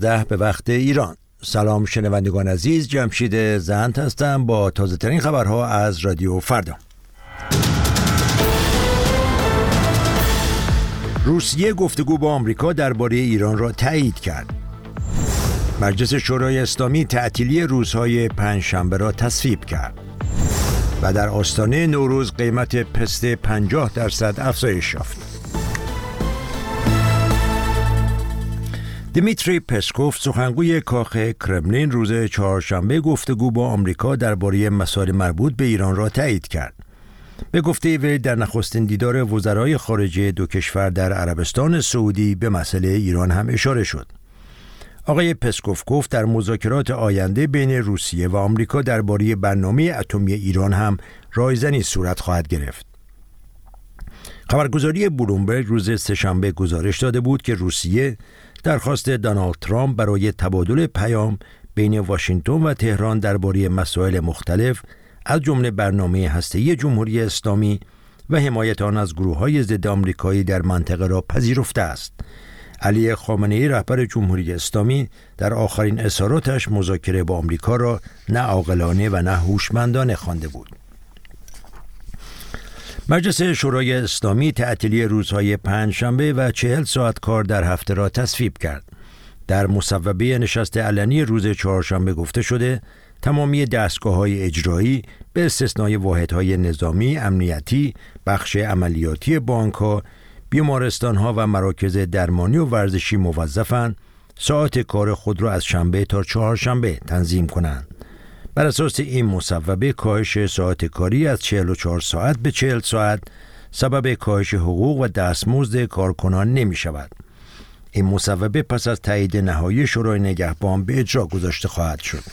11 به وقت ایران. سلام شنوندگان عزیز، جمشید زند هستم با تازه ترین خبرها از رادیو فردا. روسیه گفتگو با آمریکا درباره ایران را تایید کرد. مجلس شورای اسلامی تعطیلی روزهای پنجشنبه را تصویب کرد و در آستانه نوروز قیمت پسته 50% افزایش یافت. دیمیتری پسکوف، سخنگوی کاخ کرملین، روز چهارشنبه گفتگو با آمریکا درباره مسائل مربوط به ایران را تایید کرد. به گفته وی در نخستین دیدار وزرای خارجه دو کشور در عربستان سعودی به مسئله ایران هم اشاره شد. آقای پسکوف گفت در مذاکرات آینده بین روسیه و آمریکا درباره برنامه اتمی ایران هم رایزنی صورت خواهد گرفت. خبرگزاری بلومبرگ روز سه‌شنبه گزارش داده بود که روسیه درخواست دونالد ترامپ برای تبادل پیام بین واشنگتن و تهران درباره مسائل مختلف از جمله برنامه هسته‌ای جمهوری اسلامی و حمایت آن از گروه‌های ضد آمریکایی در منطقه را پذیرفته است. علی خامنه‌ای، رهبر جمهوری اسلامی، در آخرین اظهاراتش مذاکره با آمریکا را نه عاقلانه و نه هوشمندانه خوانده بود. مجلس شورای اسلامی تعطیلی روزهای پنجشنبه و 40 ساعت کار در هفته را تصویب کرد. در مصوبه نشست علنی روز چهارشنبه گفته شده تمامی دستگاه‌های اجرایی به استثنای واحدهای نظامی، امنیتی، بخش عملیاتی بانک‌ها، بیمارستان‌ها و مراکز درمانی و ورزشی موظفند ساعت کار خود را از شنبه تا چهارشنبه تنظیم کنند. بر اساس این مصوبه کاهش ساعت کاری از 44 ساعت به 40 ساعت سبب کاهش حقوق و دستمزد کارکنان نمی شود. این مصوبه پس از تایید نهایی شورای نگهبان به اجرا گذاشته خواهد شد.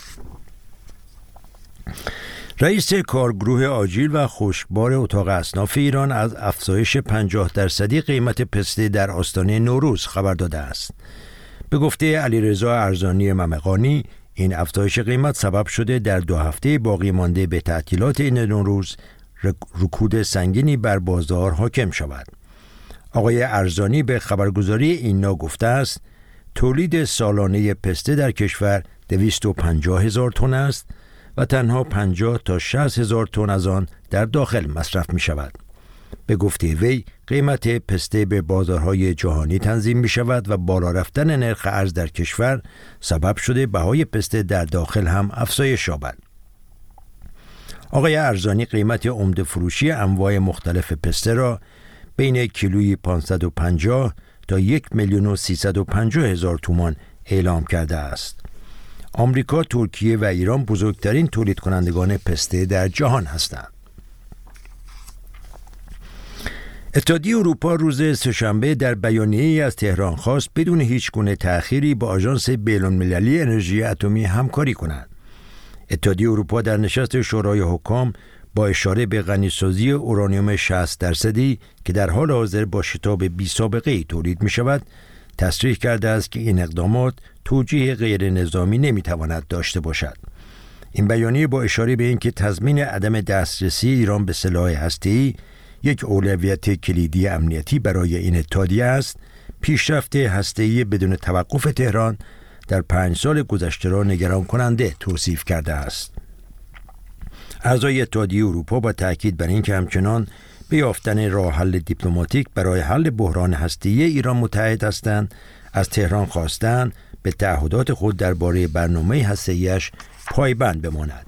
رئیس کارگروه آجیل و خشکبار اتاق اصناف ایران از افزایش 50% قیمت پسته در آستانه نوروز خبر داده است. به گفته علیرضا ارزانی ممقانی، این افزایش قیمت سبب شده در 2 هفته باقی مانده به تعطیلات این نوروز رکود سنگینی بر بازار حاکم شود. آقای ارزانی به خبرگزاری اینا گفته است تولید سالانه پسته در کشور 250,000 تن است و تنها 50 تا 60,000 تن از آن در داخل مصرف می شود. به گفته وی قیمت پسته به بازارهای جهانی تنظیم می شود و بالا رفتن نرخ ارز در کشور سبب شده بهای پسته در داخل هم افزایش یابد. آقای ارزانی قیمت عمده فروشی انواع مختلف پسته را بین کیلویی 550 تا 1,350,000 تومان اعلام کرده است. آمریکا، ترکیه و ایران بزرگترین تولید کنندگان پسته در جهان هستند. اتحادیه اروپا روز سه‌شنبه در بیانیه‌ای از تهران خواست بدون هیچ گونه تأخیری با آژانس بین‌المللی انرژی اتمی همکاری کند. اتحادیه اروپا در نشست شورای حکام با اشاره به غنیسازی اورانیوم 60% که در حال حاضر با شتاب بی‌سابقه‌ای تولید می‌شود، تصریح کرده است که این اقدامات توجیه غیر نظامی نمی‌تواند داشته باشد. این بیانیه با اشاره به اینکه تضمین عدم دسترسی ایران به سلاح هسته‌ای یک اولویت کلیدی امنیتی برای این اتحادیه است، پیشرفت هسته‌ای بدون توقف تهران در 5 سال گذشته را نگران کننده توصیف کرده است. اعضای اتحادیه اروپا با تأکید بر اینکه همچنان به یافتن راه حل دیپلماتیک برای حل بحران هسته‌ای ایران متحد هستند، از تهران خواستند به تعهدات خود درباره برنامه هسته‌ایش پایبند بماند.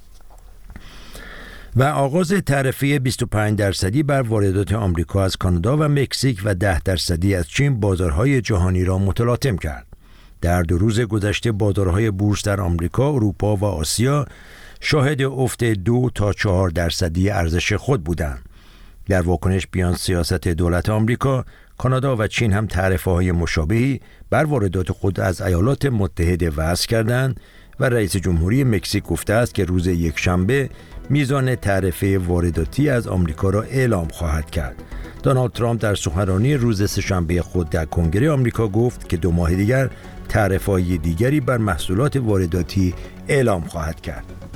و آغاز تعرفه 25% بر واردات آمریکا از کانادا و مکزیک و 10% از چین بازارهای جهانی را متلاطم کرد. در 2 روز گذشته بازارهای بورس در آمریکا، اروپا و آسیا شاهد افت 2 تا 4% ارزش خود بودند. در واکنش بیان سیاست دولت آمریکا، کانادا و چین هم تعرفه‌های مشابهی بر واردات خود از ایالات متحده وضع کردند و رئیس جمهوری مکزیک گفته است که روز یکشنبه میزان تعرفه وارداتی از آمریکا را اعلام خواهد کرد. دونالد ترامپ در سخنرانی روز سه‌شنبه خود در کنگره آمریکا گفت که 2 ماه دیگر تعرفه‌های دیگری بر محصولات وارداتی اعلام خواهد کرد.